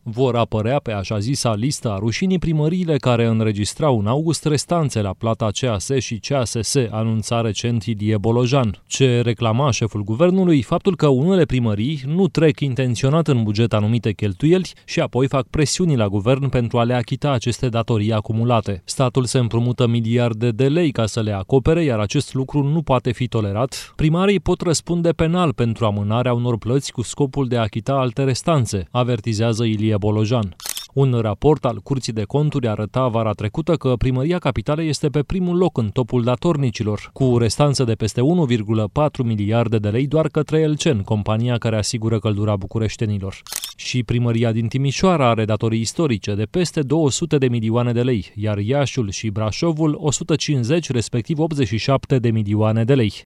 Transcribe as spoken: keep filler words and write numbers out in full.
Vor apărea pe așa zisa listă a rușinii primăriile care înregistrau în august restanțe la plata C A S și C A S S, anunța recent Ilie Bolojan. Ce reclama șeful guvernului? Faptul că unele primării nu trec intenționat în buget anumite cheltuieli și apoi fac presiuni la guvern pentru a le achita aceste datorii acumulate. Statul se împrumută miliarde de lei ca să le acopere, iar acest lucru nu poate fi tolerat. Primarii pot răspunde penal pentru amânarea unor plăți cu scopul de a achita alte restanțe, avertizează Ilie Bolojan. Un raport al Curții de Conturi arăta vara trecută că Primăria Capitalei este pe primul loc în topul datornicilor, cu restanțe de peste unu virgulă patru miliarde de lei doar către Elcen, compania care asigură căldura bucureștenilor. Și Primăria din Timișoara are datorii istorice de peste două sute de milioane de lei, iar Iașiul și Brașovul o sută cincizeci, respectiv optzeci și șapte de milioane de lei.